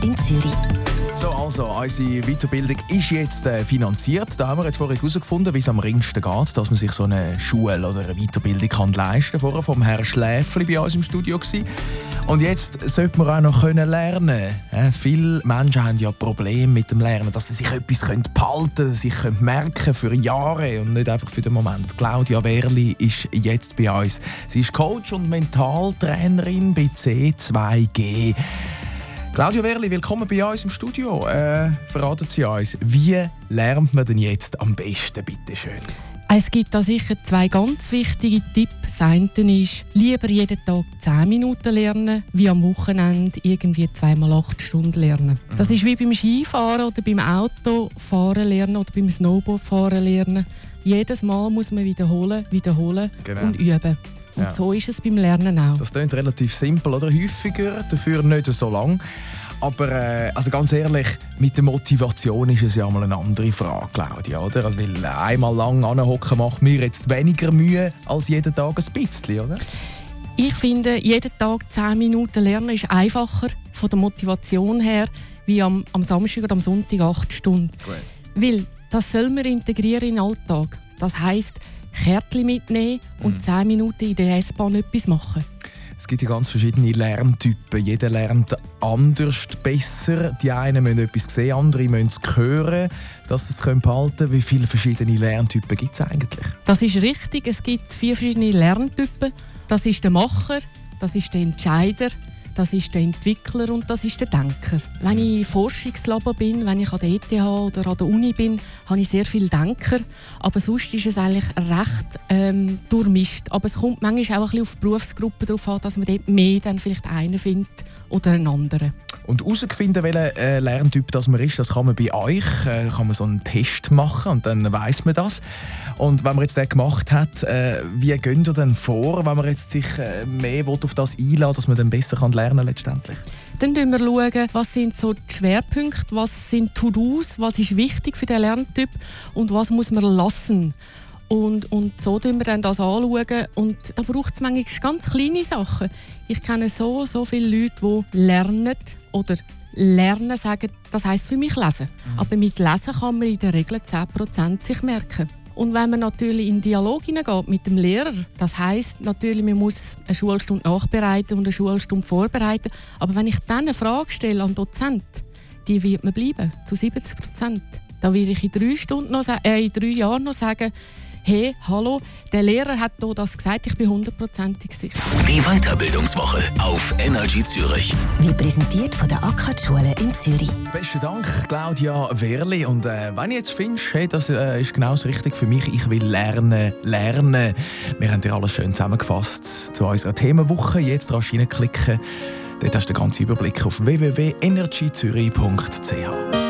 in Zürich. So, also, unsere Weiterbildung ist jetzt finanziert. Da haben wir jetzt vorhin herausgefunden, wie es am ringsten geht, dass man sich so eine Schule oder eine Weiterbildung kann leisten kann. Vorher vom Herrn Schläfli bei uns im Studio gewesen. Und jetzt sollte man auch noch lernen können. Viele Menschen haben ja Probleme mit dem Lernen, dass sie sich etwas behalten können, sich merken für Jahre und nicht einfach für den Moment. Claudia Wehrli ist jetzt bei uns. Sie ist Coach und Mentaltrainerin bei C2G. Claudia Wehrli, willkommen bei uns im Studio. Verraten Sie uns, wie lernt man denn jetzt am besten, bitte schön? Es gibt da sicher 2 ganz wichtige Tipps. Das eine ist, lieber jeden Tag 10 Minuten lernen, wie am Wochenende irgendwie 2x8 Stunden lernen. Das ist wie beim Skifahren oder beim Autofahren lernen oder beim Snowboardfahren lernen. Jedes Mal muss man wiederholen Genau. Und üben. Und so ist es beim Lernen auch. Das klingt relativ simpel, oder? Häufiger, dafür nicht so lang. Aber also ganz ehrlich, mit der Motivation ist es ja mal eine andere Frage, Claudia, oder? Also, weil einmal lang anhocken macht mir jetzt weniger Mühe als jeden Tag ein bisschen, oder? Ich finde, jeden Tag 10 Minuten lernen ist einfacher von der Motivation her, wie am Samstag oder am Sonntag 8 Stunden. Gut. Weil das soll man integrieren in den Alltag. Das heisst, Kärtchen mitnehmen und 10 Minuten in der S-Bahn etwas machen. Es gibt ja ganz verschiedene Lerntypen. Jeder lernt anders besser. Die einen müssen etwas sehen, andere müssen es hören, dass sie es behalten können. Wie viele verschiedene Lerntypen gibt es eigentlich? Das ist richtig. Es gibt 4 verschiedene Lerntypen. Das ist der Macher, das ist der Entscheider, das ist der Entwickler und das ist der Denker. Wenn ich im Forschungslabor bin, wenn ich an der ETH oder an der Uni bin, habe ich sehr viele Denker. Aber sonst ist es eigentlich recht durchmischt. Aber es kommt manchmal auch ein bisschen auf die Berufsgruppe darauf an, dass man dort mehr dann vielleicht einen findet oder einen anderen. Und herausfinden, welcher Lerntyp das man ist, das kann man bei euch. Kann man so einen Test machen und dann weiss man das. Und wenn man jetzt den gemacht hat, wie geht ihr denn vor, wenn man jetzt sich mehr auf das einlässt, dass man dann besser lernen kann letztendlich? Dann schauen wir, was sind so die Schwerpunkte, was sind To-Dos, was ist wichtig für den Lerntyp und was muss man lassen. Und so schauen wir dann das anschauen. Und da braucht es manchmal ganz kleine Sachen. Ich kenne so viele Leute, die lernen oder lernen sagen, das heisst für mich lesen. Aber mit Lesen kann man in der Regel 10% sich merken. Und wenn man natürlich in den Dialog hineingeht mit dem Lehrer, das heisst natürlich, man muss eine Schulstunde nachbereiten und eine Schulstunde vorbereiten. Aber wenn ich dann eine Frage stelle an den Dozent, die wird mir bleiben, zu 70%. Da will ich in 3 Jahren noch sagen, hey, hallo, der Lehrer hat hier das gesagt, ich bin 100%ig sicher. Die Weiterbildungswoche auf Energy Zürich. Wie präsentiert von der AKAD-Schule in Zürich. Besten Dank, Claudia Wehrli. Und wenn du jetzt findest, hey, das ist genau das Richtige für mich, ich will lernen. Wir haben dir alles schön zusammengefasst zu unserer Themenwoche. Jetzt rasch reinklicken. Dort hast du den ganzen Überblick auf www.energyzürich.ch.